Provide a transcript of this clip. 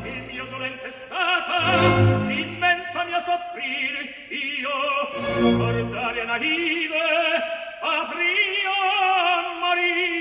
il mio dolente stato, immensa mia soffrire, io, scordare a naive, aprio a morire.